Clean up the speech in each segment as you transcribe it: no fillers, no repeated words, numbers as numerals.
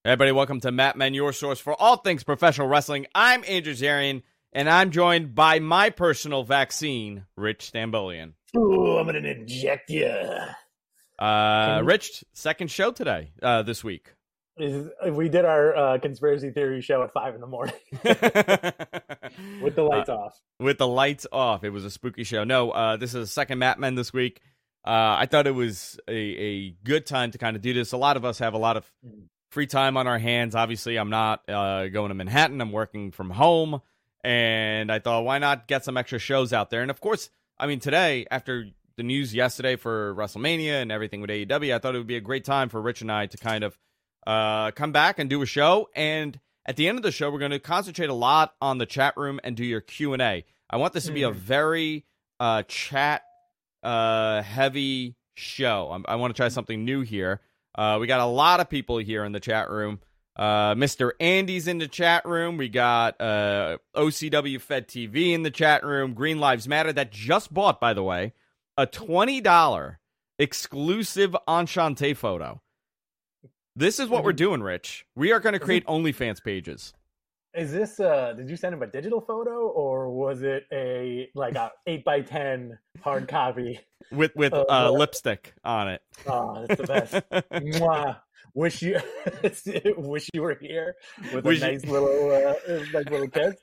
Hey everybody, welcome to Mat Men, your source for all things professional wrestling. I'm Andrew Zarian, and I'm joined by my personal vaccine, Rich Stambolian. Ooh, I'm gonna inject you. Rich, second show today, this week. We did our conspiracy theory show at 5 a.m. with the lights off. With the lights off. It was a spooky show. No, this is the second Mat Men this week. I thought it was a good time to kind of do this. A lot of us have a lot of free time on our hands. Obviously, I'm not going to Manhattan. I'm working from home. And I thought, why not get some extra shows out there? And of course, I mean, today, after the news yesterday for WrestleMania and everything with AEW, I thought it would be a great time for Rich and I to kind of come back and do a show. And at the end of the show, we're going to concentrate a lot on the chat room and do your Q&A. I want this to be a very chat heavy show. I want to try something new here. We got a lot of people here in the chat room. Mr. Andy's in the chat room. We got OCW Fed TV in the chat room. Green Lives Matter that just bought, by the way, a $20 exclusive Enchante photo. This is what we're doing, Rich. We are going to create OnlyFans pages. Is this, did you send him a digital photo or was it a 8x10 hard copy? With lipstick on it. Oh, that's the best. Mwah. Wish you were here with a nice little kiss.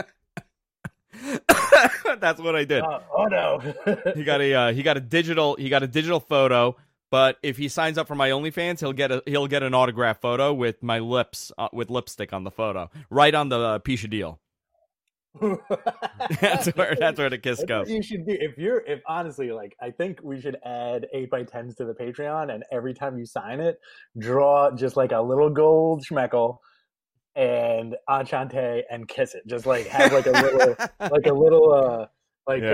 That's what I did. Oh no. He got a digital photo, but if he signs up for my OnlyFans, he'll get an autograph photo with my lips with lipstick on the photo, right on the piece of deal. that's where the kiss goes. You should do if honestly, I think we should add 8x10s to the Patreon, and every time you sign it, draw just like a little gold schmeckle and Enchante and kiss it. Just have a little what do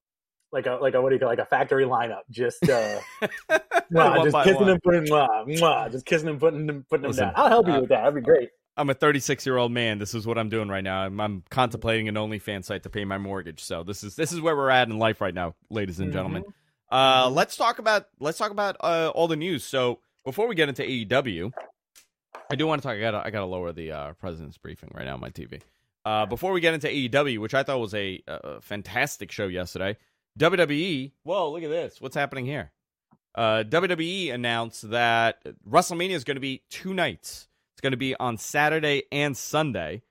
you call a factory lineup? Just just kissing and putting just kissing and putting them down. I'll help you with that. That'd be great. I'm a 36-year-old man. This is what I'm doing right now. I'm contemplating an OnlyFans site to pay my mortgage. So this is where we're at in life right now, ladies and gentlemen. Let's talk about all the news. So before we get into AEW, I do want to talk. I gotta lower the president's briefing right now on my TV. Before we get into AEW, which I thought was a fantastic show yesterday, WWE. Whoa, look at this! What's happening here? WWE announced that WrestleMania is going to be 2 nights. Going to be on Saturday and Sunday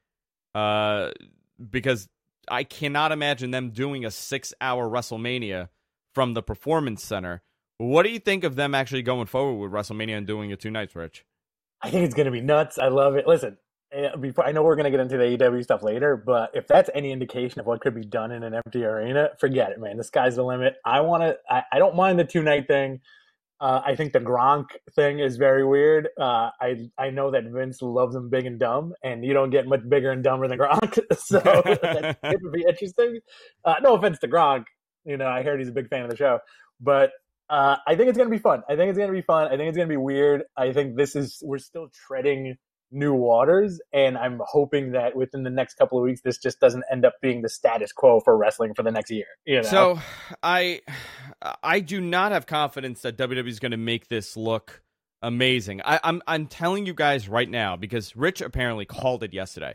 because I cannot imagine them doing a 6-hour WrestleMania from the Performance Center. What do you think of them actually going forward with WrestleMania and doing it 2 nights, Rich? I think it's going to be nuts. I love it. Listen, I know we're going to get into the AEW stuff later, but if that's any indication of what could be done in an empty arena, forget it, man. The sky's the limit. I don't mind the 2-night thing. I think the Gronk thing is very weird. I know that Vince loves him big and dumb, and you don't get much bigger and dumber than Gronk, so it would be interesting. No offense to Gronk, I heard he's a big fan of the show, but I think it's going to be fun. I think it's going to be weird. I think we're still treading new waters, and I'm hoping that within the next couple of weeks, this just doesn't end up being the status quo for wrestling for the next year. So I do not have confidence that WWE is going to make this look amazing. I'm telling you guys right now because Rich apparently called it yesterday.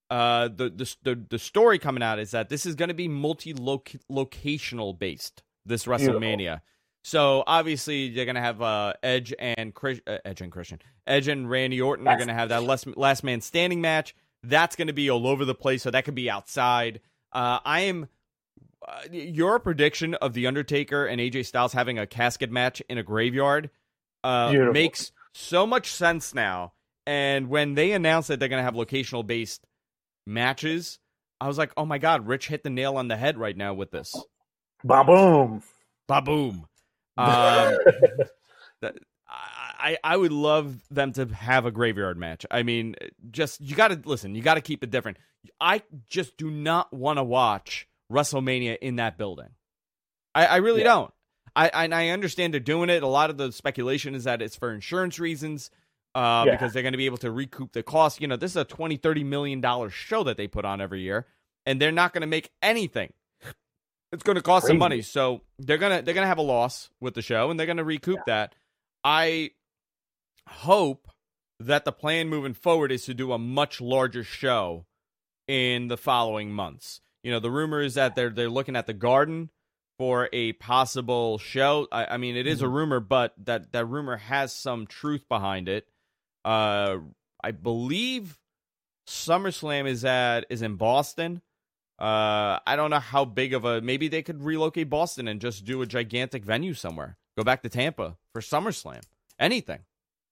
The story coming out is that this is going to be multi-locational based. This WrestleMania. Beautiful. So obviously they're gonna have Edge and Randy Orton are gonna have that last man standing match. That's gonna be all over the place. So that could be outside. Your prediction of The Undertaker and AJ Styles having a casket match in a graveyard makes so much sense now. And when they announced that they're gonna have locational based matches, I was like, oh my god, Rich hit the nail on the head right now with this. Ba boom, ba boom. I would love them to have a graveyard match. I mean, you got to keep it different. I just do not want to watch WrestleMania in that building. I really don't. I understand they're doing it. A lot of the speculation is that it's for insurance reasons because they're going to be able to recoup the cost. This is a $20-30 million show that they put on every year, and they're not going to make anything. It's going to cost some money, so they're gonna have a loss with the show, and they're going to recoup that. I hope that the plan moving forward is to do a much larger show in the following months. You know, the rumor is that they're looking at the Garden for a possible show. I mean, it is a rumor, but that rumor has some truth behind it. I believe SummerSlam is in Boston. I don't know how big of maybe they could relocate Boston and just do a gigantic venue somewhere. Go back to Tampa for SummerSlam. Anything.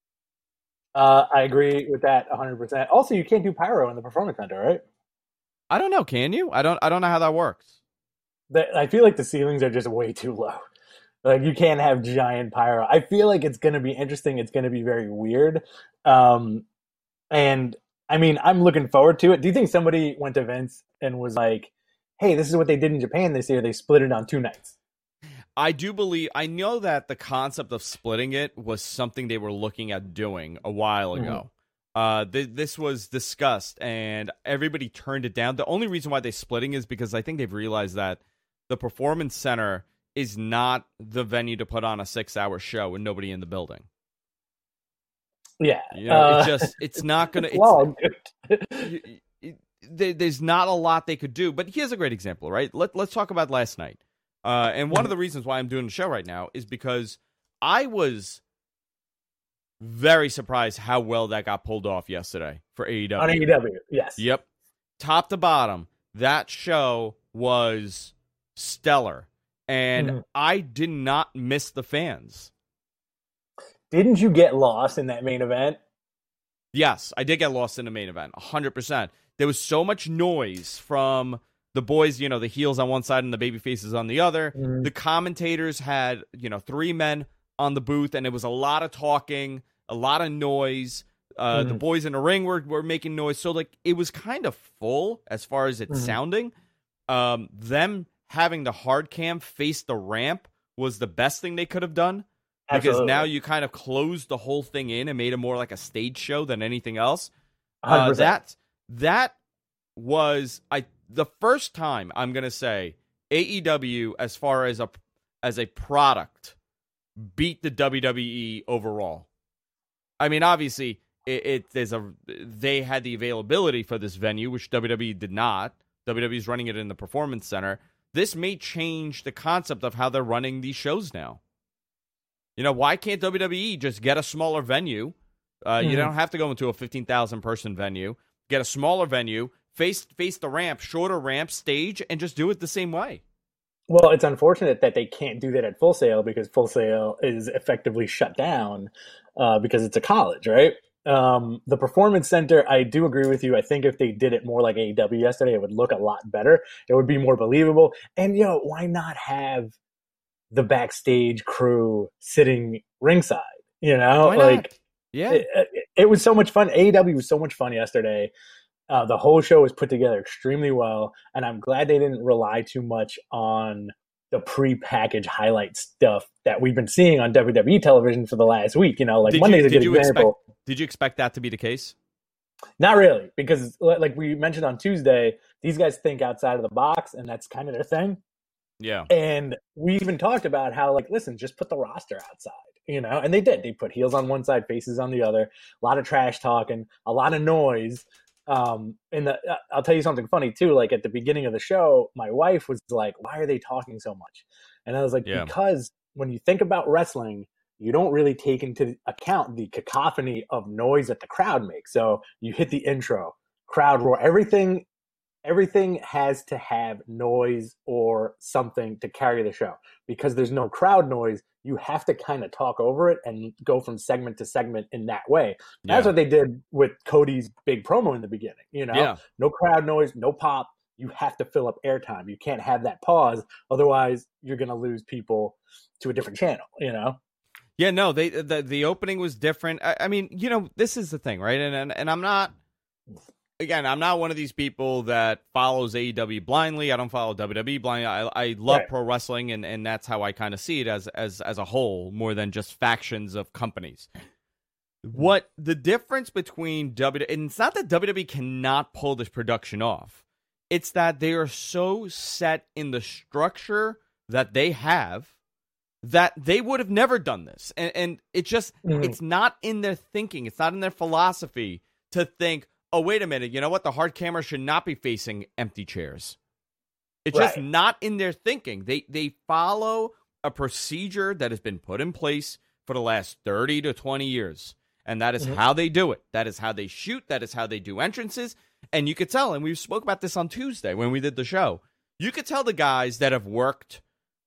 I agree with that 100%. Also, you can't do pyro in the Performance Center, right? I don't know. Can you? I don't know how that works. I feel like the ceilings are just way too low. Like, you can't have giant pyro. I feel like it's going to be interesting. It's going to be very weird. And I mean, I'm looking forward to it. Do you think somebody went to Vince and was like, hey, this is what they did in Japan this year. They split it on 2 nights. I know that the concept of splitting it was something they were looking at doing a while ago. This was discussed and everybody turned it down. The only reason why they're splitting is because I think they've realized that the Performance Center is not the venue to put on a 6-hour show with nobody in the building. Yeah. You know, it's not going to... There's not a lot they could do, but here's a great example, right? Let's talk about last night. And one of the reasons why I'm doing the show right now is because I was very surprised how well that got pulled off yesterday for AEW. On AEW, yes. Yep. Top to bottom, that show was stellar. And I did not miss the fans. Didn't you get lost in that main event? Yes, I did get lost in the main event, 100%. There was so much noise from the boys, you know, the heels on one side and the baby faces on the other. The commentators had, 3 men on the booth, and it was a lot of talking, a lot of noise. The boys in the ring were making noise. So, like, it was kind of full as far as it sounding. Them having the hard cam face the ramp was the best thing they could have done. Because now you kind of closed the whole thing in and made it more like a stage show than anything else. That was the first time I'm gonna say AEW as far as a product beat the WWE overall. I mean, obviously they had the availability for this venue, which WWE did not. WWE's running it in the Performance Center. This may change the concept of how they're running these shows now. You know, why can't WWE just get a smaller venue? You don't have to go into a 15,000 person venue. Get a smaller venue, face the ramp, shorter ramp, stage, and just do it the same way. Well, it's unfortunate that they can't do that at Full Sail because Full Sail is effectively shut down because it's a college, right? The Performance Center, I do agree with you. I think if they did it more like AEW yesterday, it would look a lot better. It would be more believable. And, why not have the backstage crew sitting ringside? Why not? Yeah. It was so much fun. AEW was so much fun yesterday. The whole show was put together extremely well, and I'm glad they didn't rely too much on the pre-packaged highlight stuff that we've been seeing on WWE television for the last week. Monday's a good example. Did you expect that to be the case? Not really, because like we mentioned on Tuesday, these guys think outside of the box, and that's kind of their thing. Yeah. And we even talked about how, listen, just put the roster outside, and they did. They put heels on one side, faces on the other, a lot of trash talking, a lot of noise. I'll tell you something funny too. Like at the beginning of the show, my wife was like, why are they talking so much? And I was like, because when you think about wrestling, you don't really take into account the cacophony of noise that the crowd makes. So you hit the intro, crowd roar, everything has to have noise or something to carry the show. Because there's no crowd noise, you have to kind of talk over it and go from segment to segment in that way. Yeah. That's what they did with Cody's big promo in the beginning. No crowd noise, no pop. You have to fill up airtime. You can't have that pause. Otherwise, you're going to lose people to a different channel, Yeah, no, the opening was different. I mean, this is the thing, right? And I'm not... Again, I'm not one of these people that follows AEW blindly. I don't follow WWE blindly. I love pro wrestling, and that's how I kind of see it as a whole, more than just factions of companies. What the difference between WWE, and it's not that WWE cannot pull this production off. It's that they are so set in the structure that they have that they would have never done this. And it just, it's not in their thinking. It's not in their philosophy to think, oh, wait a minute, you know what? The hard camera should not be facing empty chairs. It's just not in their thinking. They follow a procedure that has been put in place for the last 30 to 20 years. And that is how they do it. That is how they shoot. That is how they do entrances. And you could tell, and we spoke about this on Tuesday when we did the show, you could tell the guys that have worked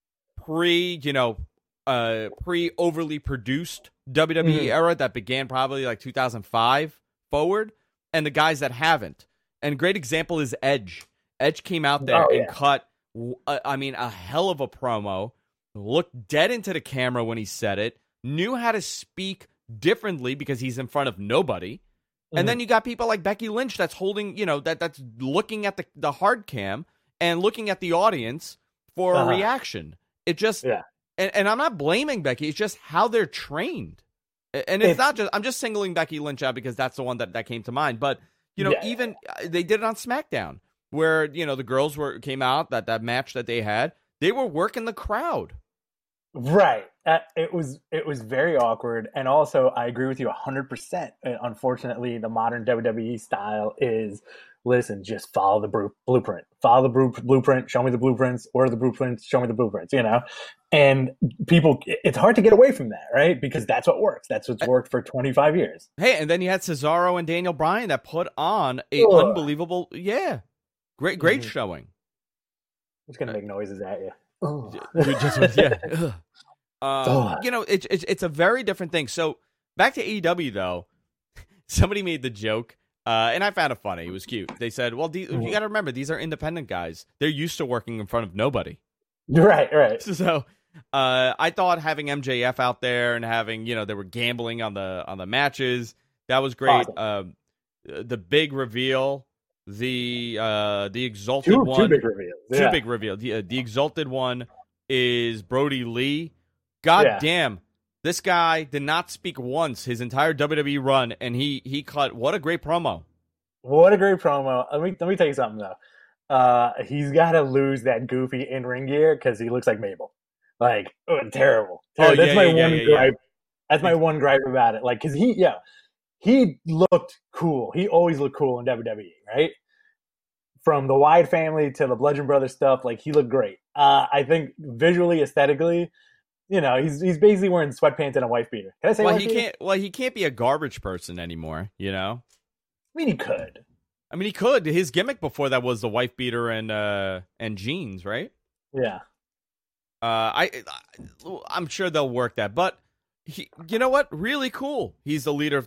pre-overly produced WWE era that began probably like 2005 forward, and the guys that haven't. And a great example is Edge. Edge came out there and cut, a hell of a promo, looked dead into the camera when he said it, knew how to speak differently because he's in front of nobody. And then you got people like Becky Lynch that's holding, that's looking at the hard cam and looking at the audience for a reaction. It just, and I'm not blaming Becky. It's just how they're trained. And it's not just, I'm just singling Becky Lynch out because that's the one that came to mind. But, even they did it on SmackDown where, the girls came out, that match that they had, they were working the crowd. Right. It was very awkward. And also, I agree with you 100%. Unfortunately, the modern WWE style is, listen, just follow the blueprint. Follow the blueprint. Show me the blueprints. Order the blueprints. Show me the blueprints, And people, it's hard to get away from that, right? Because that's what works. That's what's worked for 25 years. Hey, and then you had Cesaro and Daniel Bryan that put on a unbelievable, great showing. I'm just going to make noises at you. It's a very different thing. So back to AEW though, somebody made the joke, and I found it funny. It was cute. They said, "Well, you got to remember these are independent guys. They're used to working in front of nobody." Right. So I thought having MJF out there and having they were gambling on the matches, that was great. Awesome. The big reveal. The exalted one. Two big reveals. Two big reveals. The exalted one is Brody Lee. God damn, this guy did not speak once his entire WWE run, and he cut. What a great promo! What a great promo! Let me tell you something though. He's got to lose that goofy in ring gear because he looks like Mabel. Like terrible. That's my one gripe. That's my one gripe about it. Like because he looked cool. He always looked cool in WWE, right? From the Wyatt family to the Bludgeon Brothers stuff, like he looked great. I think visually, aesthetically, he's basically wearing sweatpants and a wife beater. Can I say? Well, he can't be a garbage person anymore. I mean, he could. He could. His gimmick before that was the wife beater and jeans, right? Yeah. I'm sure they'll work that, but. You know what? Really cool. He's the leader of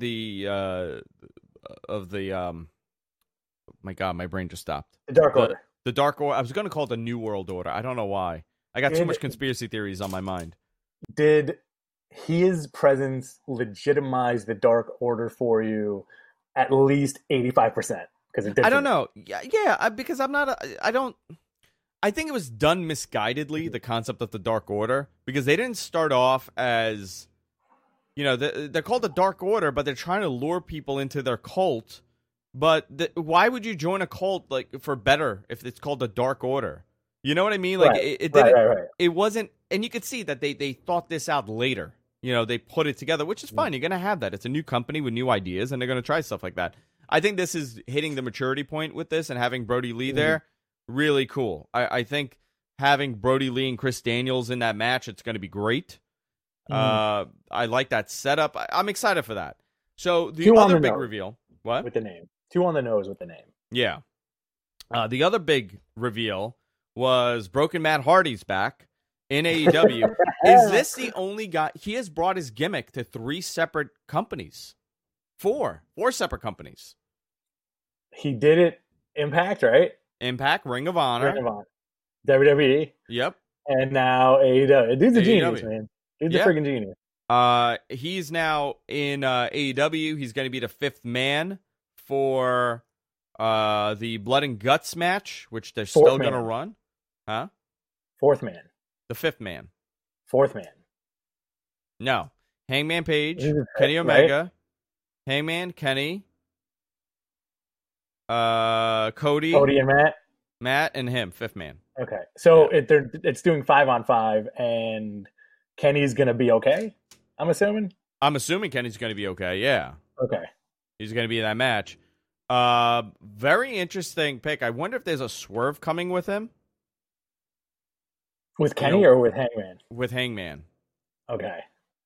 my God, my brain just stopped. The Dark Order. The Dark Order. I was going to call it the New World Order. I don't know why. I got too much conspiracy theories on my mind. Did his presence legitimize the Dark Order for you at least 85%? Because it did. I don't know. Yeah. Because I'm not. I don't. I think it was done misguidedly, the concept of the Dark Order, because they didn't start off as, they're called the Dark Order, but they're trying to lure people into their cult. But why would you join a cult for better if it's called the Dark Order? You know what I mean? Like it didn't. Right. It wasn't, and you could see that they thought this out later. They put it together, which is fine. You're gonna have that. It's a new company with new ideas, and they're gonna try stuff like that. I think this is hitting the maturity point with this, and having Brody Lee there. Really cool. I think having Brody Lee and Chris Daniels in that match, it's going to be great. I like that setup. I'm excited for that. So the other big reveal. What? With the name. 2 on the nose with the name. Yeah. The other big reveal was Broken Matt Hardy's back in AEW. Is this the only guy? He has brought his gimmick to 3 separate companies. 4 separate companies. He did it Impact, right? Impact, Ring of Honor, WWE. Yep. And now AEW. Dude's a genius, man. Dude's a freaking genius. He's now in AEW. He's going to be the 5th man for the Blood and Guts match, which they're still going to run. Huh? 4th man. The 5th man. 4th man. No. Hangman Page, Kenny Omega, right? Hangman, Kenny, Cody and Matt and him, fifth man. Okay, so it's doing 5-on-5, and Kenny's gonna be okay. I'm assuming. I'm assuming Kenny's going to be okay. Yeah. Okay. He's going to be in that match. Very interesting pick. I wonder if there's a swerve coming with him. With Kenny or with Hangman? With Hangman. Okay.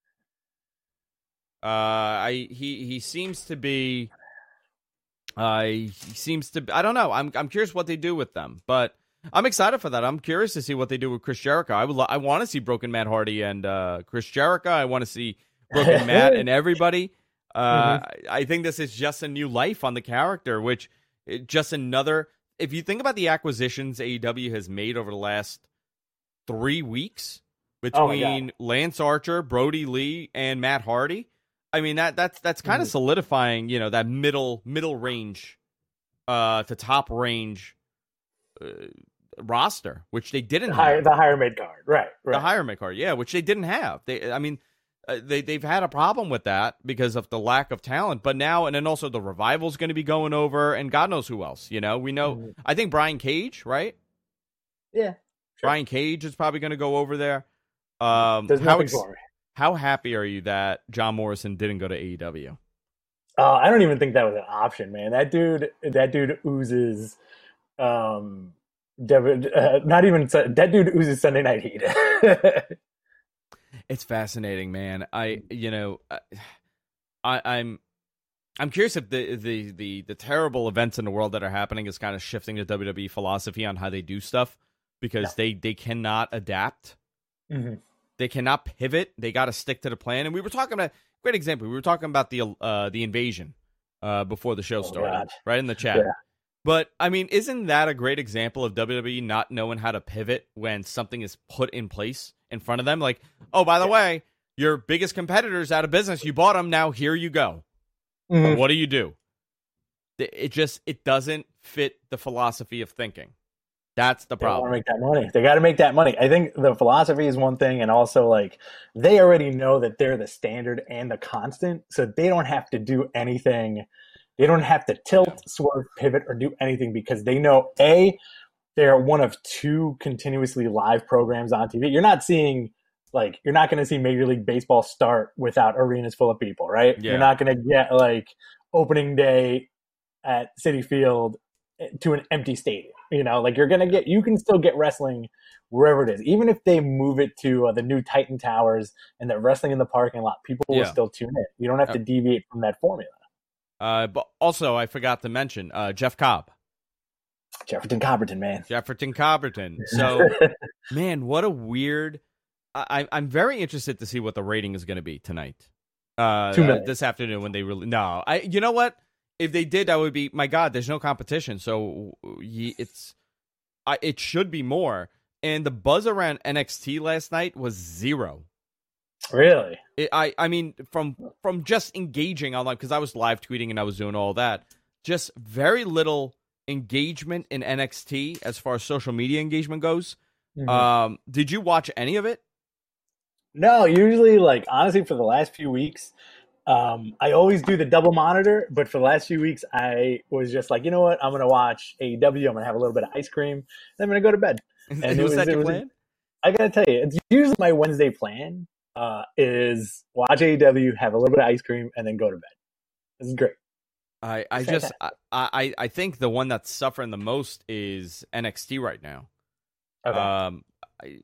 He seems to be. I don't know. I'm curious what they do with them, but I'm excited for that. I'm curious to see what they do with Chris Jericho. I want to see Broken Matt Hardy and Chris Jericho. I want to see Broken Matt and everybody. I think this is just a new life on the character, which just another. If you think about the acquisitions AEW has made over the last 3 weeks between Lance Archer, Brody Lee, and Matt Hardy, I mean that's kind of solidifying, that middle range to top range roster, which they didn't have. The higher mid card, right? The higher mid card, yeah, which they didn't have. They've had a problem with that because of the lack of talent. But now, and then also the Revival's going to be going over, and God knows who else. We know. I think Brian Cage, right? Yeah, sure. Brian Cage is probably going to go over there. There's nothing for me. How happy are you that John Morrison didn't go to AEW? I don't even think that was an option, man. That dude oozes. That dude oozes Sunday Night Heat. It's fascinating, man. I'm curious if the terrible events in the world that are happening is kind of shifting the WWE philosophy on how they do stuff, because they cannot adapt. Mm-hmm. They cannot pivot. They got to stick to the plan. And we were talking about great example. We were talking about the invasion before the show started, right in the chat. Yeah. But I mean, isn't that a great example of WWE not knowing how to pivot when something is put in place in front of them? Like, oh, by the way, your biggest competitor's out of business. You bought them. Now here you go. Mm-hmm. What do? It doesn't fit the philosophy of thinking. That's the problem. They want to make that money. They got to make that money. I think the philosophy is one thing, and also like they already know that they're the standard and the constant, so they don't have to do anything. They don't have to tilt, swerve, pivot, or do anything, because they know they're one of 2 continuously live programs on TV. You're not going to see Major League Baseball start without arenas full of people, right? Yeah. You're not going to get like opening day at Citi Field to an empty stadium. You can still get wrestling wherever it is. Even if they move it to the new Titan Towers and they're wrestling in the parking lot, people will still tune in. You don't have to deviate from that formula. But also, I forgot to mention Jeff Cobb. Jefferson Cobberton, man. Jefferson Cobberton. So, man, what a weird... I'm very interested to see what the rating is going to be tonight. This afternoon when they really... No, you know what? If they did, that would be... My God, there's no competition. So, it should be more. And the buzz around NXT last night was 0. Really? I mean, from just engaging online, because I was live tweeting and I was doing all that, just very little engagement in NXT as far as social media engagement goes. Mm-hmm. Did you watch any of it? No, usually, honestly, for the last few weeks, I always do the double monitor, but for the last few weeks, I was just like, you know what? I'm going to watch AEW. I'm going to have a little bit of ice cream, and I'm going to go to bed. And was that your plan? I got to tell you, it's usually my Wednesday plan. Is watch AEW, have a little bit of ice cream, and then go to bed. This is great. I think the one that's suffering the most is NXT right now. Okay.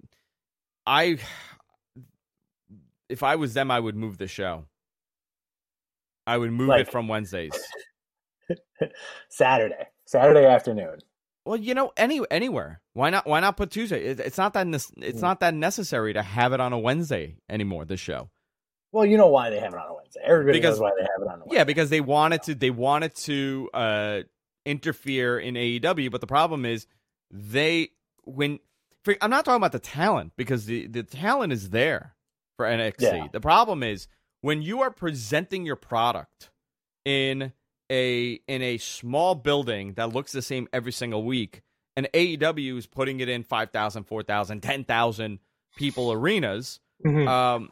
If I was them, I would move the show. I would move it from Wednesdays. Saturday afternoon. Well, anywhere. Why not put Tuesday? It's not that necessary to have it on a Wednesday anymore. This show. Well, you know why they have it on a Wednesday. Everybody knows why they have it on a Wednesday. Yeah, because they wanted to interfere in AEW, but the problem is I'm not talking about the talent, because the talent is there for NXT. Yeah. The problem is when you are presenting your product in a small building that looks the same every single week, and AEW is putting it in 5,000, 4,000, 10,000 people arenas. Mm-hmm.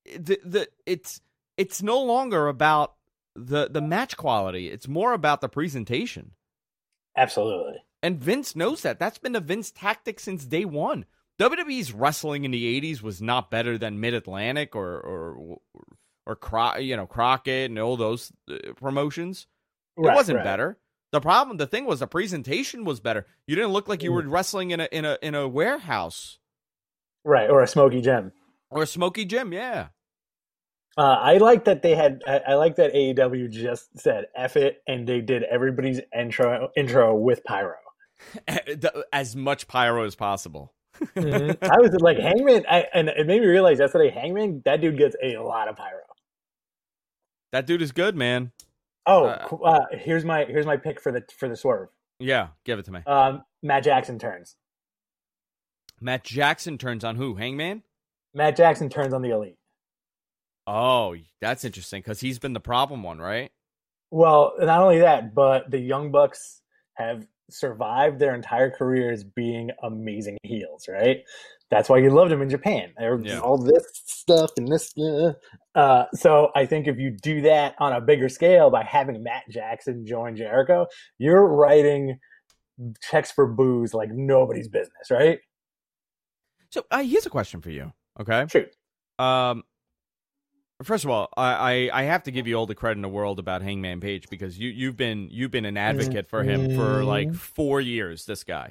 It's no longer about the match quality. It's more about the presentation. Absolutely. And Vince knows that. That's been a Vince tactic since day one. WWE's wrestling in the 80s was not better than Mid-Atlantic or Crockett and all those promotions. It wasn't better. The thing was the presentation was better. You didn't look like you were wrestling in a warehouse. Right, or a smoky gym. Or a smoky gym, yeah. I like that I like that AEW just said F it, and they did everybody's intro with pyro. As much pyro as possible. Mm-hmm. I was like, Hangman, and it made me realize yesterday, Hangman, that dude gets a lot of pyro. That dude is good, man. Oh, here's my pick for the swerve. Yeah, give it to me. Matt Jackson turns. Matt Jackson turns on who? Hangman? Matt Jackson turns on the Elite. Oh, that's interesting because he's been the problem one, right? Well, not only that, but the Young Bucks have survived their entire careers being amazing heels, right? That's why you loved them in Japan. All this stuff and this. So I think if you do that on a bigger scale by having Matt Jackson join Jericho, you're writing checks for booze like nobody's business, right? So here's a question for you, okay? Shoot. First of all, I have to give you all the credit in the world about Hangman Page because you've been an advocate for him for like 4 years. This guy,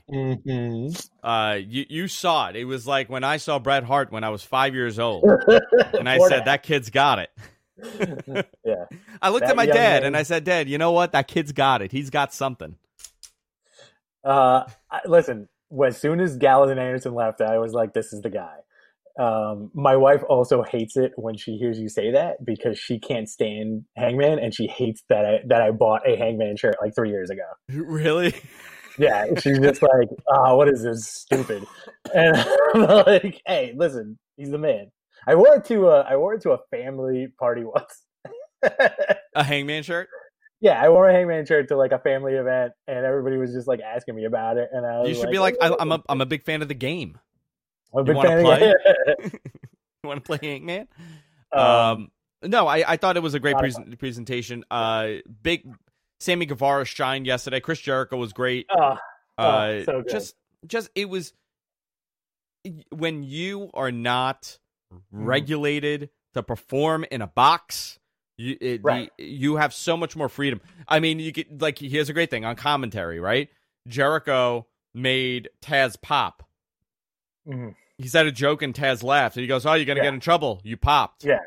you saw it. It was like when I saw Bret Hart when I was 5 years old, and I said that kid's got it. Yeah, I looked at my dad and I said, Dad, you know what? That kid's got it. He's got something. Listen, as soon as Gallows and Anderson left, I was like, this is the guy. My wife also hates it when she hears you say that because she can't stand Hangman and she hates that I bought a Hangman shirt like 3 years ago. Really? Yeah, she's just like, what is this stupid? And I'm like, hey, listen, he's the man. I wore it to a family party once. A Hangman shirt? Yeah, I wore a Hangman shirt to like a family event, and everybody was just like asking me about it. And I was you should be like, I'm a big fan of the game. I'm a big fan of the game. You want to play Hangman? No, I thought it was a great presentation. Big Sammy Guevara shined yesterday. Chris Jericho was great. So good. Just it was when you are not regulated to perform in a box. You have so much more freedom. I mean, you get like here's a great thing on commentary, right? Jericho made Taz pop. Mm-hmm. He said a joke and Taz laughed. And he goes, "Oh, you're gonna get in trouble. You popped." Yeah.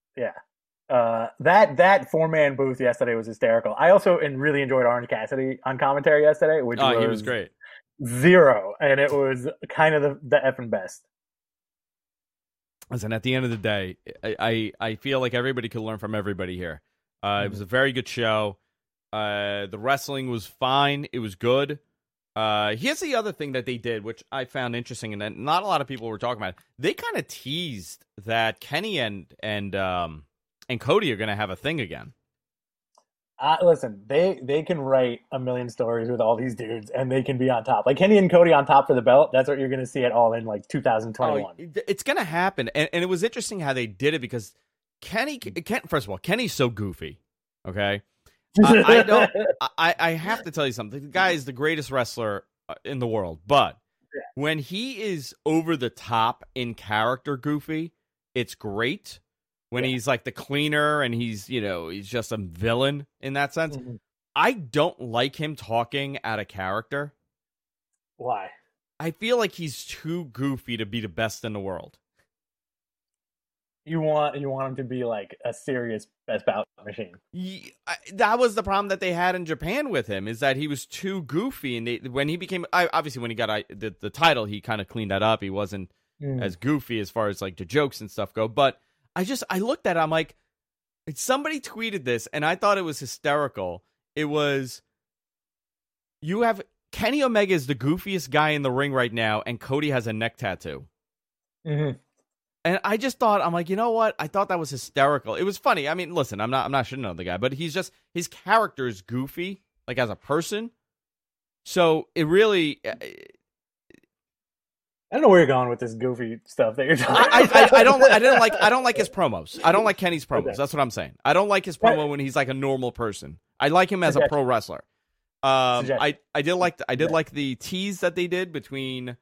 That 4-man booth yesterday was hysterical. I also really enjoyed Orange Cassidy on commentary yesterday, which he was great. 0, and it was kind of the effing best. Listen, at the end of the day, I feel like everybody could learn from everybody here. It was a very good show. The wrestling was fine. It was good. Here's the other thing that they did, which I found interesting, and that not a lot of people were talking about. They kind of teased that Kenny and Cody are going to have a thing again. Listen, they can write a million stories with all these dudes, and they can be on top. Like Kenny and Cody on top for the belt. That's what you're going to see at All In like 2021. It's going to happen, and it was interesting how they did it because first of all, Kenny's so goofy. Okay. I have to tell you something. The guy is the greatest wrestler in the world, but when he is over the top in character goofy, it's great. When he's like the cleaner and he's just a villain in that sense. Mm-hmm. I don't like him talking out of character. Why? I feel like he's too goofy to be the best in the world. You want him to be like a serious best bout machine. That was the problem that they had in Japan with him, is that he was too goofy. And when he became, obviously when he got the title, he kind of cleaned that up. He wasn't as goofy as far as like the jokes and stuff go. But I looked at it, I'm like, somebody tweeted this and I thought it was hysterical. It was, you have Kenny Omega is the goofiest guy in the ring right now, and Cody has a neck tattoo. Mm-hmm. And I just thought, I'm like, you know what? I thought that was hysterical. It was funny. I mean, listen, I'm not shitting on the guy, but his character is goofy, like as a person. So it really, I don't know where you're going with this goofy stuff that you're talking. I don't like his promos. I don't like Kenny's promos. Okay. That's what I'm saying. I don't like his promo when he's like a normal person. I like him as a pro wrestler. I did like the tease that they did between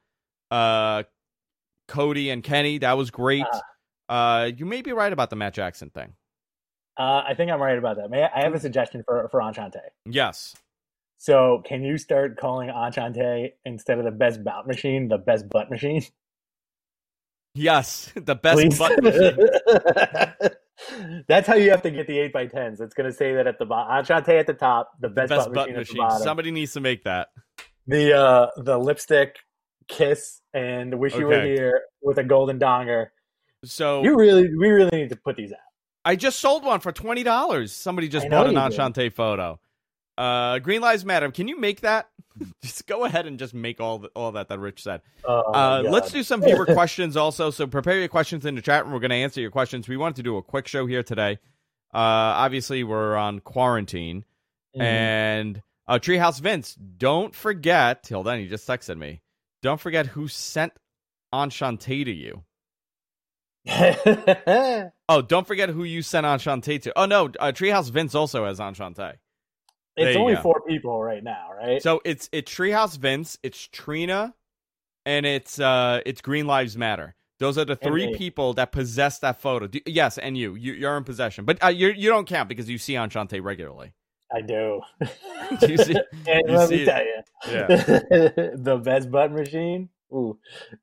Cody and Kenny. That was great. You may be right about the Matt Jackson thing. I think I'm right about that. I have a suggestion for Enchante? Yes. So can you start calling Enchante instead of the best bout machine, the best butt machine? Yes, the best butt machine. That's how you have to get the 8x10s. It's going to say that at the bottom. Enchante at the top, the best butt machine at the bottom. Somebody needs to make that. The lipstick kiss and wish you were here with a golden donger. So we really need to put these out. I just sold one for $20. Somebody just bought an Enchante photo. Green Lives Matter. Can you make that? Just go ahead and just make all that Rich said. Let's do some viewer questions also. So prepare your questions in the chat room. We're going to answer your questions. We wanted to do a quick show here today. Obviously, we're on quarantine. And Treehouse Vince, don't forget, till then, he just texted me. Don't forget who sent Enchante to you. Oh, don't forget who you sent Enchante to. Oh, no, Treehouse Vince also has Enchante. It's only 4 people right now, right? So it's Treehouse Vince, it's Trina, and it's Green Lives Matter. Those are the 3 people that possess that photo. Yes, and you're in possession, but you don't count because you see Enchante regularly. I do. You see, and let me tell you, the best butt machine. Ooh.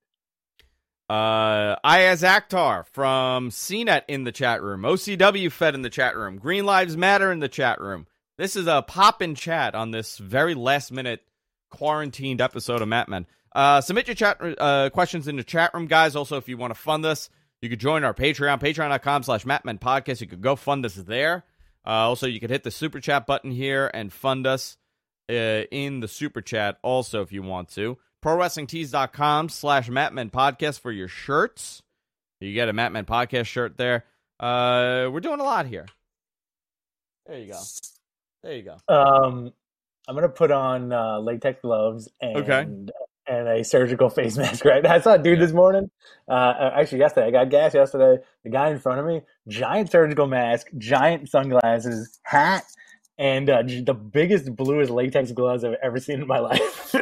Ayaz Akhtar from CNET in the chat room. OCW Fed in the chat room. Green Lives Matter in the chat room. This is a pop-in chat on this very last-minute quarantined episode of Mat Men. Submit your chat questions in the chat room, guys. Also, if you want to fund us, you could join our Patreon, patreon.com/MatMenPodcast. You could go fund us there. Also, you could hit the Super Chat button here and fund us in the Super Chat also if you want to. ProWrestlingTees.com/MatMenPodcast for your shirts. You get a Mat Men Podcast shirt there. We're doing a lot here. There you go. I'm gonna put on latex gloves and a surgical face mask. Right, I saw a dude this morning. Actually, yesterday I got gas. Yesterday, the guy in front of me, giant surgical mask, giant sunglasses, hat, and the biggest, bluest latex gloves I've ever seen in my life.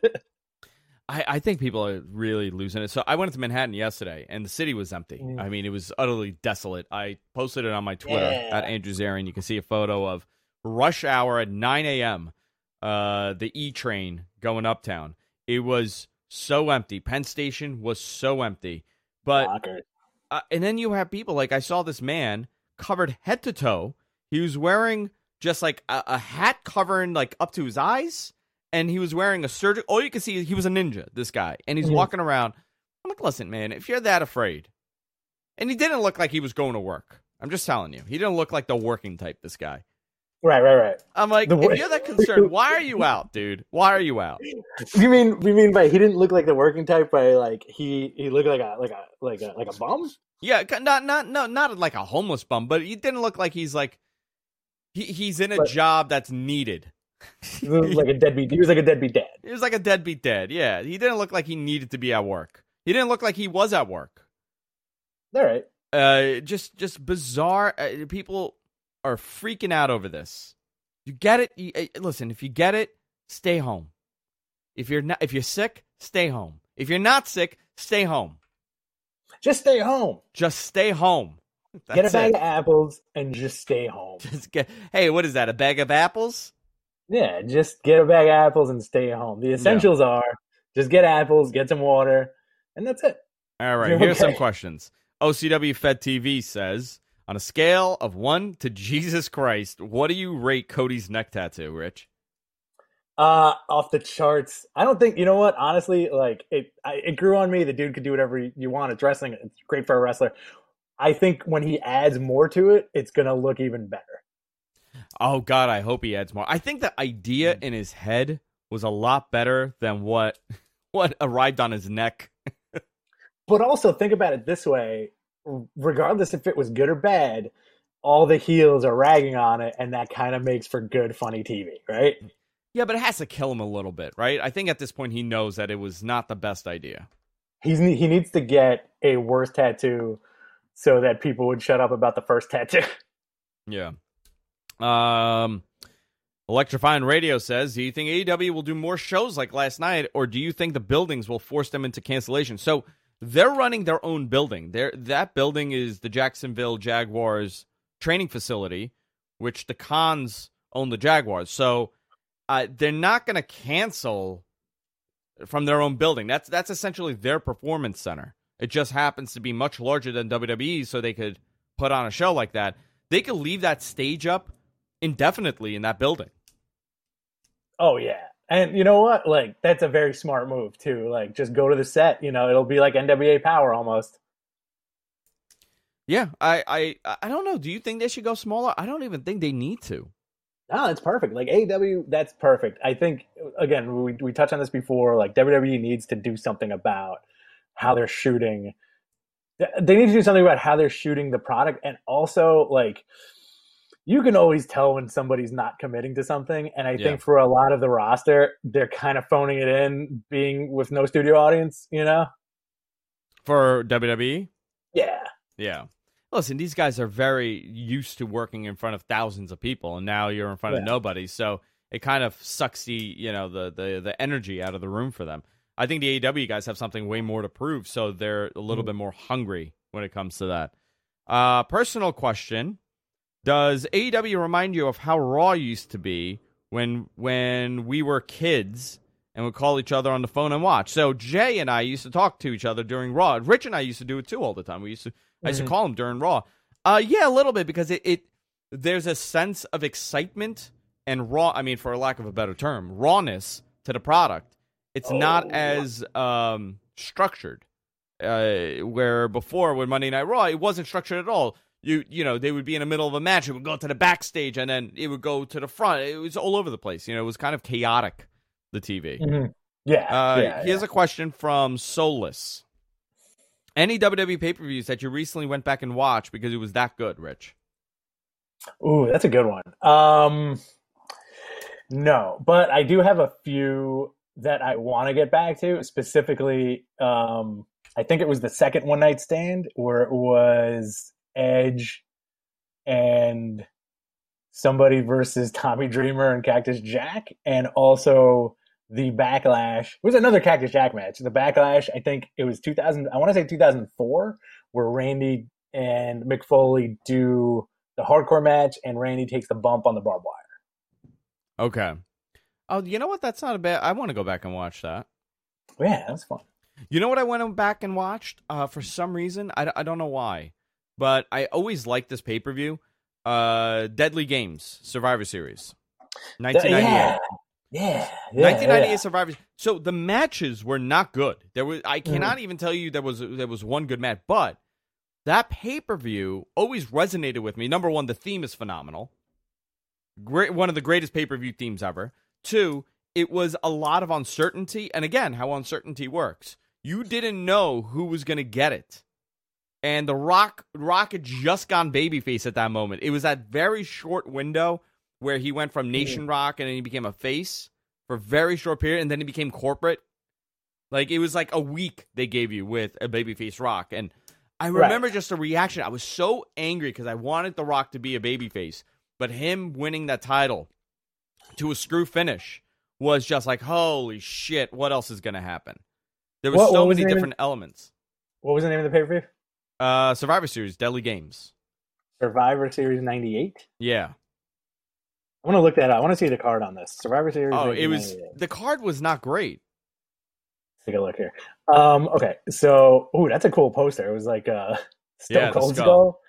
I think people are really losing it. So I went to Manhattan yesterday, and the city was empty. I mean, it was utterly desolate. I posted it on my Twitter at Andrew Zarian. You can see a photo of rush hour at 9 a.m., the E train going uptown. It was so empty. Penn Station was so empty. But and then you have people, like I saw this man covered head to toe. He was wearing just like a hat covering like up to his eyes. And he was wearing a surgical. All you can see, he was a ninja, this guy. And he's walking around. I'm like, listen, man, if you're that afraid. And he didn't look like he was going to work. I'm just telling you. He didn't look like the working type, this guy. Right. I'm like, if you're that concerned, why are you out, dude? Why are you out? You mean by he didn't look like the working type by like he looked like a bum? Yeah, not like a homeless bum, but he didn't look like he's like he's in a job that's needed. He was like a deadbeat. He was like a deadbeat dad. He was like a deadbeat dad. Yeah, he didn't look like he needed to be at work. He didn't look like he was at work. All right. Just bizarre. People are freaking out over this. You get it? Listen, if you get it, stay home. If you're sick, stay home. If you're not sick, stay home. Just stay home. Just stay home. Get a bag of apples and just stay home. Hey, what is that? A bag of apples? Yeah, just get a bag of apples and stay home. The essentials are just get apples, get some water, and that's it. All right, here's some questions. OCW Fed TV says, on a scale of 1 to Jesus Christ, what do you rate Cody's neck tattoo, Rich? Off the charts. I don't think, you know what, honestly, like it grew on me. The dude could do whatever you want. It's wrestling. It's great for a wrestler. I think when he adds more to it, it's going to look even better. Oh, God, I hope he adds more. I think the idea in his head was a lot better than what arrived on his neck. But also think about it this way. Regardless if it was good or bad, all the heels are ragging on it, and that kind of makes for good, funny TV, right? Yeah, but it has to kill him a little bit, right? I think at this point he knows that it was not the best idea. He needs to get a worse tattoo so that people would shut up about the first tattoo. Yeah. Electrifying Radio says, do you think AEW will do more shows like last night, or do you think the buildings will force them into cancellation? So they're running their own building. That building is the Jacksonville Jaguars training facility, which the Khans own the Jaguars. So they're not going to cancel from their own building. That's essentially their performance center. It just happens to be much larger than WWE, so they could put on a show like that. They could leave that stage up indefinitely in that building. Oh, yeah. And you know what? Like, that's a very smart move, too. Like, just go to the set. You know, it'll be like NWA Power almost. Yeah, I don't know. Do you think they should go smaller? I don't even think they need to. No, it's perfect. Like, AEW, that's perfect. I think, again, we touched on this before. Like, WWE needs to do something about how they're shooting. They need to do something about how they're shooting the product. And also, like, you can always tell when somebody's not committing to something. And I think for a lot of the roster, they're kind of phoning it in, being with no studio audience, you know? For WWE? Yeah. Yeah. Listen, these guys are very used to working in front of thousands of people, and now you're in front of nobody. So it kind of sucks the energy out of the room for them. I think the AEW guys have something way more to prove, so they're a little bit more hungry when it comes to that. Personal question. Does AEW remind you of how Raw used to be when we were kids and would call each other on the phone and watch? So Jay and I used to talk to each other during Raw. Rich and I used to do it too all the time. I used to call him during Raw. Yeah, a little bit, because there's a sense of excitement and raw. I mean, for lack of a better term, rawness to the product. It's not as structured. Where before, with Monday Night Raw, it wasn't structured at all. You know, they would be in the middle of a match. It would go to the backstage, and then it would go to the front. It was all over the place. You know, it was kind of chaotic, the TV. Mm-hmm. Yeah. Here's a question from Soulless. Any WWE pay-per-views that you recently went back and watched because it was that good, Rich? Ooh, that's a good one. No, but I do have a few that I want to get back to. Specifically, I think it was the second One Night Stand where it was Edge and somebody versus Tommy Dreamer and Cactus Jack, and also the Backlash. It was another Cactus Jack match. The Backlash, I think it was 2000. I want to say 2004, where Randy and Mick Foley do the hardcore match, and Randy takes the bump on the barbed wire. Okay. Oh, you know what? That's not a bad. I want to go back and watch that. Yeah, that's fun. You know what I went back and watched? For some reason, I don't know why, but I always liked this pay-per-view. Deadly Games Survivor Series, 1998. Yeah. 1998 Survivor. So the matches were not good. I cannot even tell you there was one good match, but that pay-per-view always resonated with me. Number one, the theme is phenomenal. Great, one of the greatest pay-per-view themes ever. Two, it was a lot of uncertainty, and again, how uncertainty works. You didn't know who was going to get it. And The Rock had just gone babyface at that moment. It was that very short window where he went from Nation Rock and then he became a face for a very short period, and then he became corporate. Like, it was like a week they gave you with a babyface Rock. And I remember just the reaction. I was so angry because I wanted The Rock to be a babyface. But him winning that title to a screw finish was just like, holy shit, what else is going to happen? There was so many different elements. What was the name of the pay-per-view? Survivor Series, Deadly Games. Survivor Series 98? Yeah. I want to look that up. I want to see the card on this. Survivor Series. Oh, it was, the card was not great. Let's take a look here. Okay, so, that's a cool poster. It was like a Stone Cold Skull.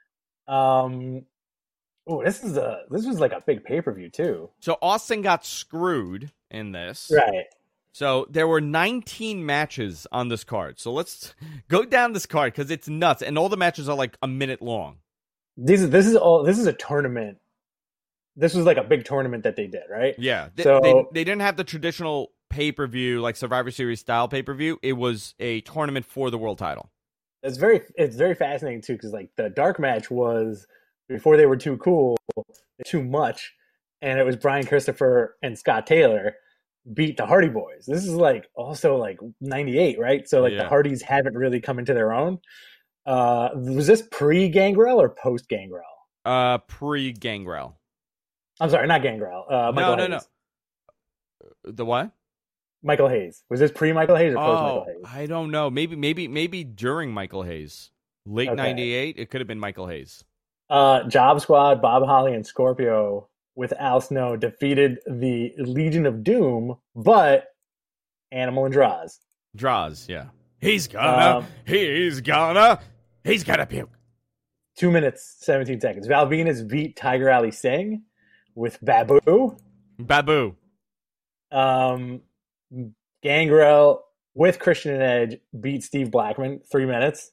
This was like a big pay-per-view too. So Austin got screwed in this. Right. So there were 19 matches on this card. So let's go down this card because it's nuts, and all the matches are like a minute long. This is a tournament. This was like a big tournament that they did, right? Yeah. They didn't have the traditional pay-per-view like Survivor Series style pay-per-view. It was a tournament for the world title. It's very fascinating too, because like the dark match was before they were too cool, too much, and it was Brian Christopher and Scott Taylor beat the Hardy Boys. This is like also like 98, right? So like the Hardys haven't really come into their own. Was this pre-Gangrel or post-Gangrel? Pre-Gangrel. I'm sorry, not Gangrel. No, Michael no, Hayes. no. The what? Michael Hayes. Was this pre Michael Hayes or post Michael Oh, Hayes? I don't know. Maybe during Michael Hayes. Late Okay. 98, it could have been Michael Hayes. Job Squad, Bob Holly, and Scorpio with Al Snow defeated the Legion of Doom, but Animal and Draws. Draws, yeah. He's gonna puke. 2 minutes, 17 seconds. Val Venus beat Tiger Ali Singh with Babu. Babu. Gangrel with Christian and Edge beat Steve Blackman, 3 minutes.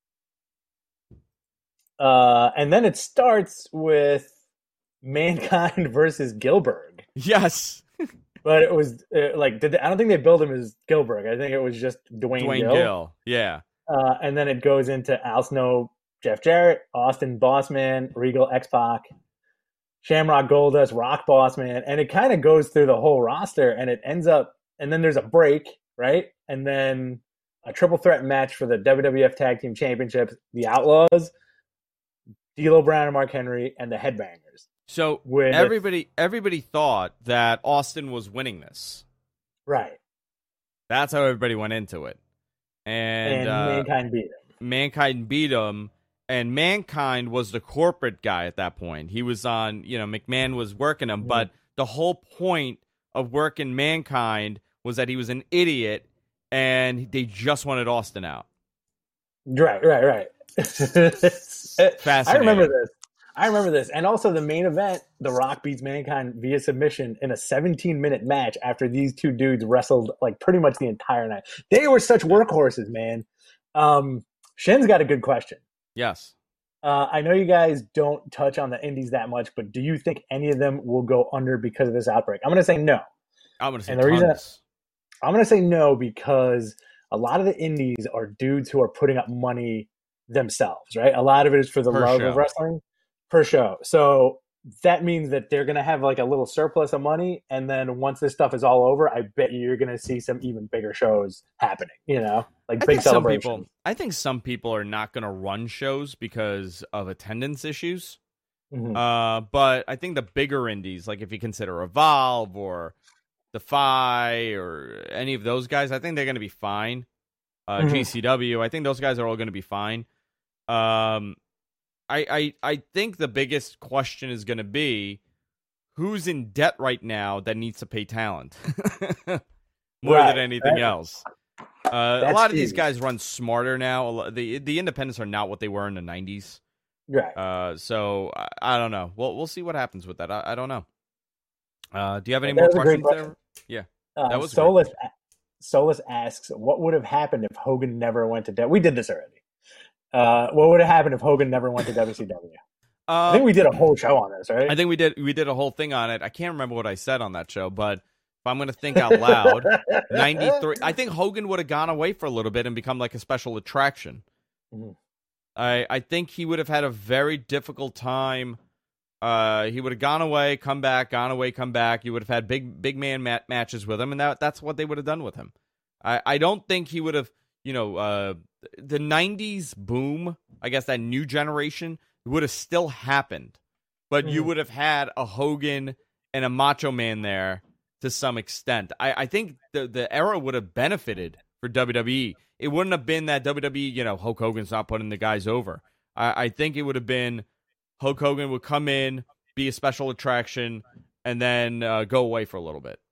And then it starts with Mankind versus Gilbert. Yes. But it was I don't think they billed him as Gilbert. I think it was just Dwayne Gill. Yeah. And then it goes into Al Snow, Jeff Jarrett, Austin Bossman, Regal X-Pac, Shamrock Goldust, Rock Bossman. And it kind of goes through the whole roster, and it ends up, and then there's a break, right? And then a triple threat match for the WWF Tag Team Championships, the Outlaws, D'Lo Brown and Mark Henry, and the Headbangers. So everybody thought that Austin was winning this. Right. That's how everybody went into it. And Mankind beat him. Mankind beat him, and Mankind was the corporate guy at that point. He was on, McMahon was working him, but the whole point of working Mankind was that he was an idiot, and they just wanted Austin out. Right. Fascinating. I remember this. And also the main event, The Rock beats Mankind via submission in a 17-minute match after these two dudes wrestled like pretty much the entire night. They were such workhorses, man. Shen's got a good question. Yes. I know you guys don't touch on the indies that much, but do you think any of them will go under because of this outbreak? I'm going to say no. I'm going to say and the reason I'm going to say no because a lot of the indies are dudes who are putting up money themselves, right? A lot of it is for the love of wrestling. Per show. So that means that they're going to have like a little surplus of money. And then once this stuff is all over, I bet you're going to see some even bigger shows happening, like big celebrations. I think some people are not going to run shows because of attendance issues. Mm-hmm. But I think the bigger indies, like if you consider Evolve or Defy or any of those guys, I think they're going to be fine. GCW, I think those guys are all going to be fine. I think the biggest question is going to be who's in debt right now that needs to pay talent more than anything else. A lot of these guys run smarter now. The independents are not what they were in the 90s. Right. So I don't know. We'll see what happens with that. I don't know. Do you have any more questions there? Yeah. That was Solus asks, what would have happened if Hogan never went to We did this already. What would have happened if Hogan never went to WCW? I think we did a whole show on this, right? I think we did a whole thing on it. I can't remember what I said on that show, but if I'm going to think out loud, 93. I think Hogan would have gone away for a little bit and become like a special attraction. Mm-hmm. I think he would have had a very difficult time. He would have gone away, come back, gone away, come back. You would have had big man matches with him, and that's what they would have done with him. I don't think he would have, the 90s boom, I guess that new generation would have still happened, but you would have had a Hogan and a Macho Man there to some extent. I think the era would have benefited for WWE. It wouldn't have been that WWE, Hulk Hogan's not putting the guys over. I think it would have been Hulk Hogan would come in, be a special attraction, and then go away for a little bit.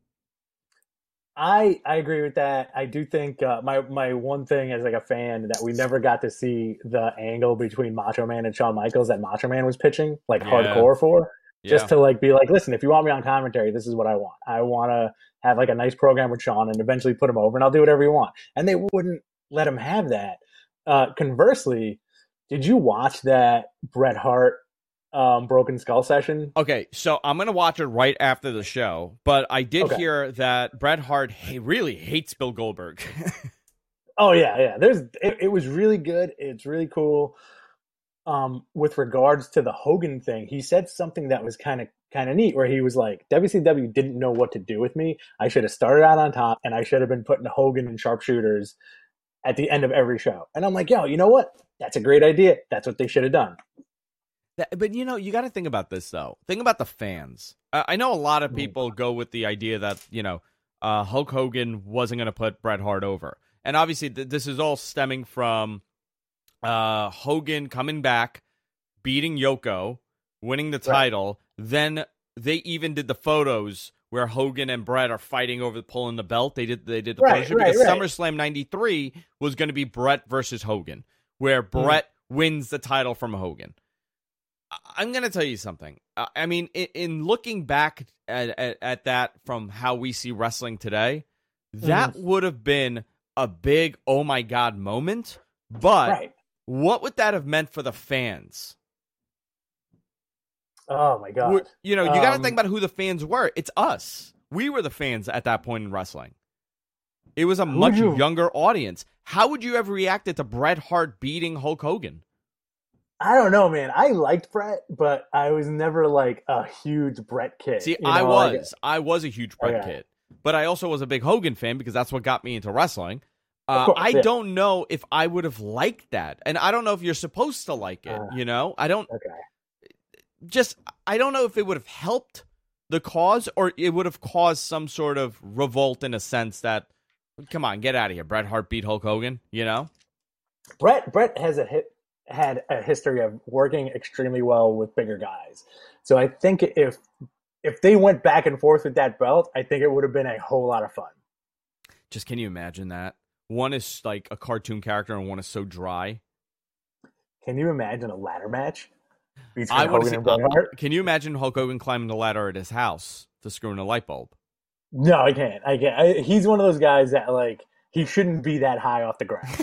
I agree with that. I do think my one thing as like a fan that we never got to see the angle between Macho Man and Shawn Michaels that Macho Man was pitching hardcore for. Just to like be like, listen, if you want me on commentary, this is what I want. I want to have like a nice program with Shawn and eventually put him over, and I'll do whatever you want. And they wouldn't let him have that. Conversely, did you watch that Bret Hart Broken Skull session? Okay, so I'm going to watch it right after the show, but I did hear that Bret Hart really hates Bill Goldberg. Oh, yeah. It was really good. It's really cool. With regards to the Hogan thing, he said something that was kind of neat, where he was like, WCW didn't know what to do with me. I should have started out on top, and I should have been putting Hogan and sharpshooters at the end of every show. And I'm like, yo, you know what? That's a great idea. That's what they should have done. But, you got to think about this, though. Think about the fans. I know a lot of people go with the idea that, Hulk Hogan wasn't going to put Bret Hart over. And obviously, this is all stemming from Hogan coming back, beating Yoko, winning the title. Right. Then they even did the photos where Hogan and Bret are fighting over pulling the belt. They did the photo shoot because SummerSlam 93 was going to be Bret versus Hogan, where Bret wins the title from Hogan. I'm going to tell you something. I mean, in looking back at that from how we see wrestling today, that would have been a big, oh my God moment. But what would that have meant for the fans? Oh my God. You got to think about who the fans were. It's us. We were the fans at that point in wrestling. It was a much younger audience. How would you have reacted to Bret Hart beating Hulk Hogan? I don't know, man. I liked Bret, but I was never like a huge Bret kid. See, I was a huge Bret kid, but I also was a big Hogan fan because that's what got me into wrestling. I don't know if I would have liked that, and I don't know if you're supposed to like it. I don't. I don't know if it would have helped the cause or it would have caused some sort of revolt in a sense that, come on, get out of here. Bret Hart beat Hulk Hogan. Bret has had a history of working extremely well with bigger guys. So I think if they went back and forth with that belt, I think it would have been a whole lot of fun. Just can you imagine that? One is like a cartoon character and one is so dry. Can you imagine a ladder match between Hogan and Bret Hart? Can you imagine Hulk Hogan climbing the ladder at his house to screw in a light bulb? No, I can't. He's one of those guys that like he shouldn't be that high off the ground.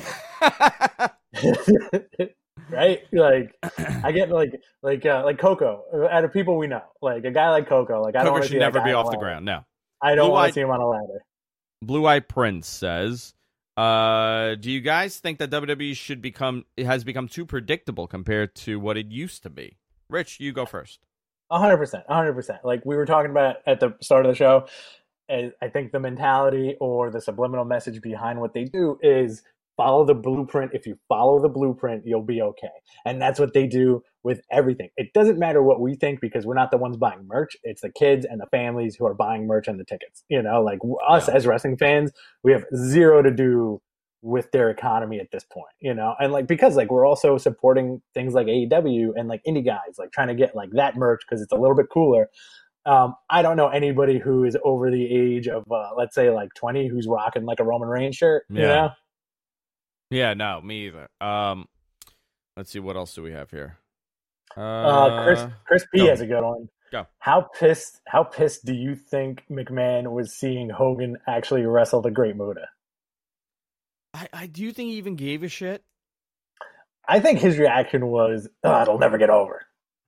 Right? Like I get like Coco, out of people we know, like a guy like Coco, like I don't want to should never be off the ground. No, I don't want to see him on a ladder. Blue Eye Prince says, "Do you guys think that WWE has become too predictable compared to what it used to be?" Rich, you go first. 100%. Like we were talking about at the start of the show, I think the mentality or the subliminal message behind what they do is follow the blueprint. If you follow the blueprint, you'll be okay. And that's what they do with everything. It doesn't matter what we think because we're not the ones buying merch. It's the kids and the families who are buying merch and the tickets. Like us as wrestling fans, we have zero to do with their economy at this point, and like, because like we're also supporting things like AEW and like indie guys, like trying to get like that merch because it's a little bit cooler. I don't know anybody who is over the age of, let's say like 20 who's rocking like a Roman Reigns shirt, Yeah, no, me either. Let's see, what else do we have here? Chris P has a good one. Go. How pissed do you think McMahon was seeing Hogan actually wrestle the Great Muta? I do you think he even gave a shit? I think his reaction was, it'll never get over.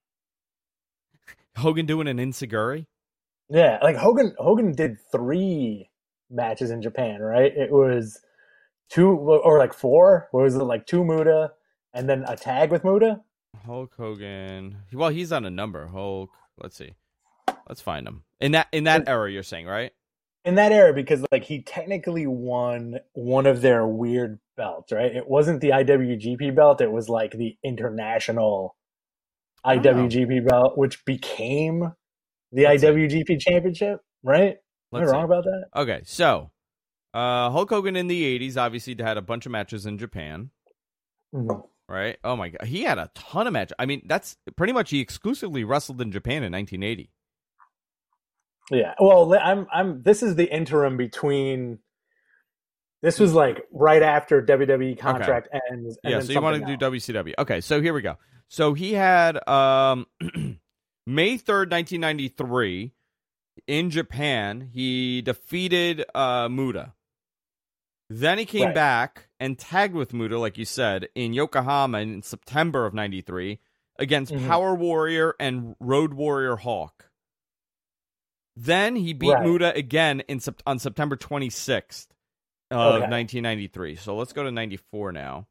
Hogan doing an enziguri? Yeah, like Hogan did 3 matches in Japan, right? It was 2 or like 4. What was it, like 2 Muta and then a tag with Muta? Hulk Hogan. Well, he's on a number. Hulk. Let's see. Let's find him. In that era, you're saying, right? In that era, because like he technically won one of their weird belts, right? It wasn't the IWGP belt. It was like the international IWGP belt, which became the IWGP championship, right? Am I wrong about that? Okay, so Hulk Hogan in the 80s obviously had a bunch of matches in Japan. Mm-hmm. Right? Oh my God. He had a ton of matches. I mean, that's pretty much he exclusively wrestled in Japan in 1980. Yeah. Well, this is the interim between. This was like right after WWE contract ends. And so you want to do WCW. Okay, so here we go. So he had May 3rd, 1993 in Japan. He defeated Muta. Then he came back and tagged with Muta, like you said, in Yokohama in September of 93 against Power Warrior and Road Warrior Hawk. Then he beat Muta again on September 26th of 1993. So let's go to 94 now.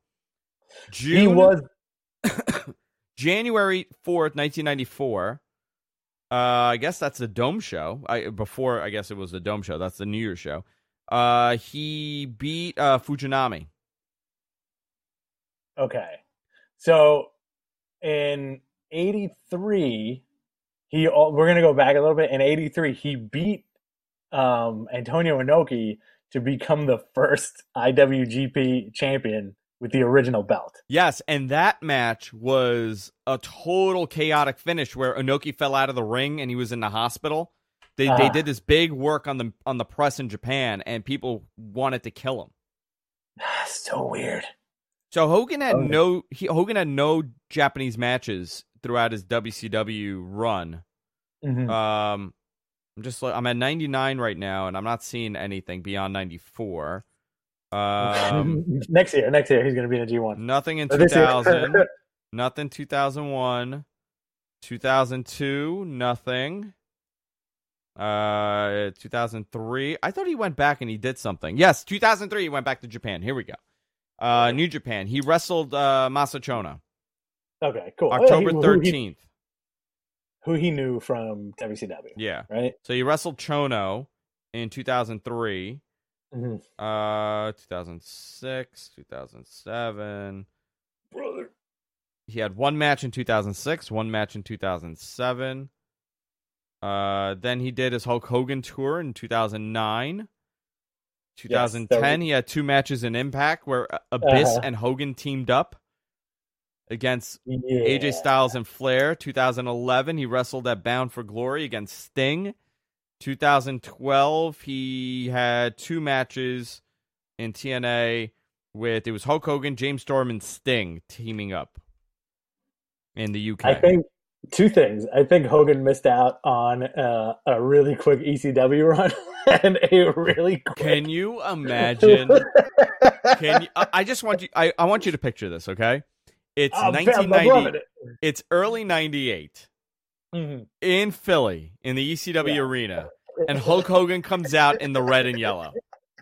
January 4th, 1994. I guess that's the Dome show. Before, I guess it was the Dome show. That's the New Year's show. He beat Fujinami. Okay. So in '83, we're gonna go back a little bit. In '83, he beat Antonio Inoki to become the first IWGP champion with the original belt. Yes, and that match was a total chaotic finish where Inoki fell out of the ring and he was in the hospital. They did this big work on the press in Japan, and people wanted to kill him. So weird. So Hogan had no Japanese matches throughout his WCW run. Mm-hmm. I'm at 99 right now, and I'm not seeing anything beyond 94. Next year he's going to be in a G1. Nothing in 2000. Nothing 2001. 2002, nothing. 2003. I thought he went back and he did something. Yes, 2003 he went back to Japan. Here we go. New Japan. He wrestled Masa Chono. Okay, cool. October 13th. Who he knew from WCW. Yeah. Right? So he wrestled Chono in 2003. Mm-hmm. 2006, 2007. Brother. He had one match in 2006, one match in 2007. Then he did his Hulk Hogan tour in 2009. 2010, he had two matches in Impact where Abyss and Hogan teamed up against AJ Styles and Flair. 2011, he wrestled at Bound for Glory against Sting. 2012, he had two matches in TNA it was Hulk Hogan, James Storm, and Sting teaming up in the UK. I think two things. I think Hogan missed out on a really quick ECW run and a really quick... Can you imagine? I just want you. I want you to picture this, okay? It's 1990. It's early '98 in Philly in the ECW arena, and Hulk Hogan comes out in the red and yellow.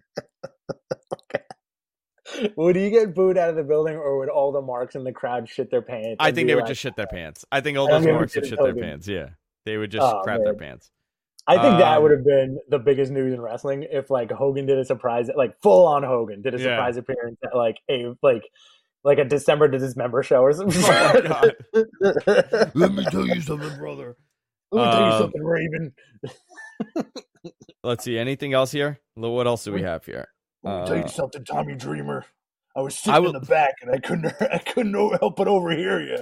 Would he get booed out of the building, or would all the marks in the crowd shit their pants? I think they would just shit their pants. I think all those marks would shit their pants. Yeah, they would just crap their pants. I think that would have been the biggest news in wrestling if like Hogan did a surprise, like full on Hogan did a surprise appearance at like a December to Dismember show or something. Oh, God. Let me tell you something, brother. Let me tell you something, Raven. Let's see. Anything else here? What else do we have here? Let me tell you something, Tommy Dreamer. I was sitting in the back and I couldn't help but overhear you.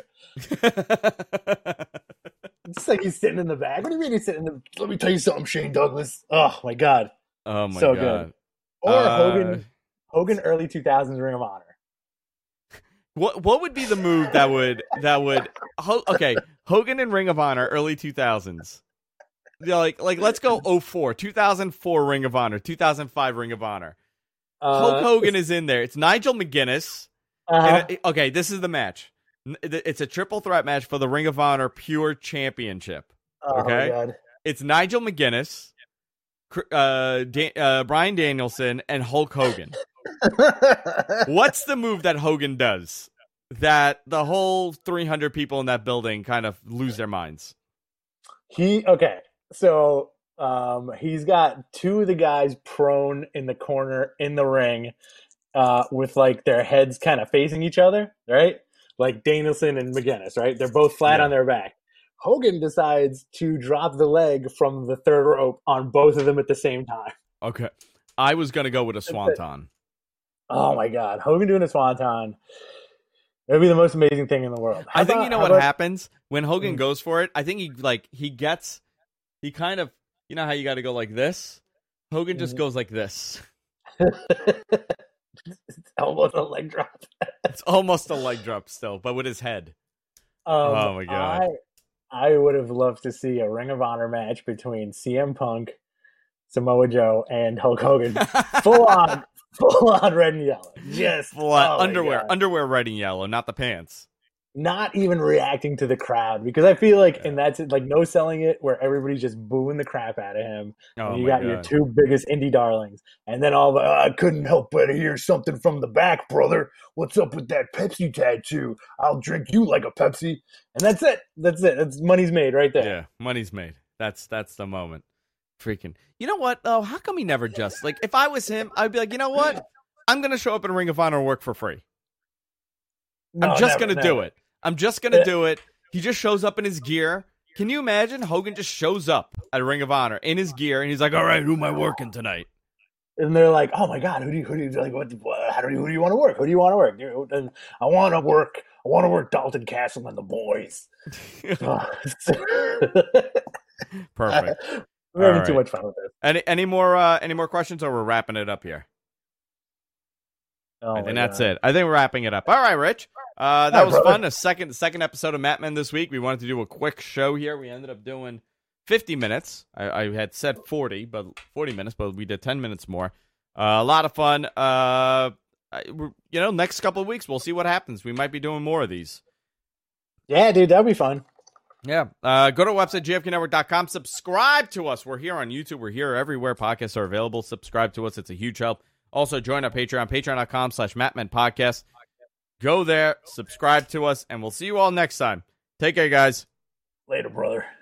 It's like he's sitting in the back. What do you mean he's sitting in the... Let me tell you something, Shane Douglas. Oh, my God. Oh, my God. Good. Or Hogan early 2000s Ring of Honor. What would be the move that would okay, Hogan in Ring of Honor early 2000s. Like let's go 04, 2004 Ring of Honor, 2005 Ring of Honor. Hulk Hogan is in there. It's Nigel McGuinness. Okay, this is the match. It's a triple threat match for the Ring of Honor Pure Championship. Okay, oh, God. It's Nigel McGuinness, Bryan Danielson, and Hulk Hogan. What's the move that Hogan does that the whole 300 people in that building kind of lose their minds? So he's got two of the guys prone in the corner in the ring with like their heads kind of facing each other, right? Like Danielson and McGuinness, right? They're both flat on their back. Hogan decides to drop the leg from the third rope on both of them at the same time. Okay. I was going to go with a swanton. Oh, my God. Hogan doing a swanton. It would be the most amazing thing in the world. I think what happens when Hogan goes for it? I think he kind of, you know how you got to go like this? Hogan just goes like this. It's almost a leg drop. It's almost a leg drop still, but with his head. Oh, my God. I would have loved to see a Ring of Honor match between CM Punk, Samoa Joe, and Hulk Hogan. Full on red and yellow. Just full on underwear red and yellow, not the pants. Not even reacting to the crowd, because I feel like, and that's like no selling it, where everybody's just booing the crap out of him. And you got your two biggest indie darlings, and then I couldn't help but hear something from the back, brother. What's up with that Pepsi tattoo? I'll drink you like a Pepsi, and that's it. That's money's made right there. Yeah, money's made. That's the moment. Freaking. You know what? Oh, how come he never just like? If I was him, I'd be like, you know what? I'm gonna show up in Ring of Honor and work for free. I'm just gonna do it. I'm just gonna do it. He just shows up in his gear. Can you imagine? Hogan just shows up at Ring of Honor in his gear, and he's like, all right, who am I working tonight? And they're like, "Oh my God, who do you like? Who do you want to work? Who do you want to work?" And I want to work Dalton Castle and the boys. Perfect. We're having too much fun with this. Any more questions, or we're wrapping it up here? I think that's it. I think we're wrapping it up. All right, Rich. That was fun. The second episode of Mat Men this week. We wanted to do a quick show here. We ended up doing 50 minutes. I had said 40 minutes, but we did 10 minutes more. A lot of fun. Next couple of weeks, we'll see what happens. We might be doing more of these. Yeah, dude, that'd be fun. Yeah. Go to our website, gfknetwork.com. Subscribe to us. We're here on YouTube. We're here everywhere podcasts are available. Subscribe to us. It's a huge help. Also, join our Patreon, patreon.com/MatMenPodcast. Go there, subscribe to us, and we'll see you all next time. Take care, guys. Later, brother.